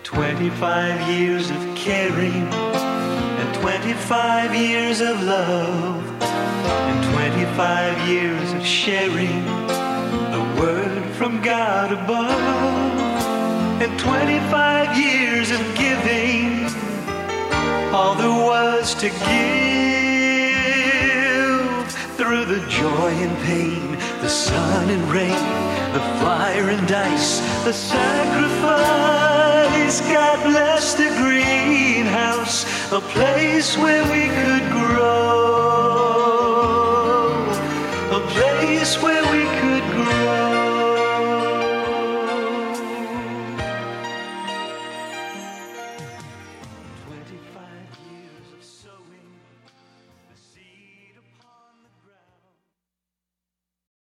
25 years of caring, and 25 years of love, and 25 years of sharing the word from God above, and 25 years of giving all there was to give, through the joy and pain, the sun and rain, the fire and ice, the sacrifice. God bless the greenhouse, a place where we could grow.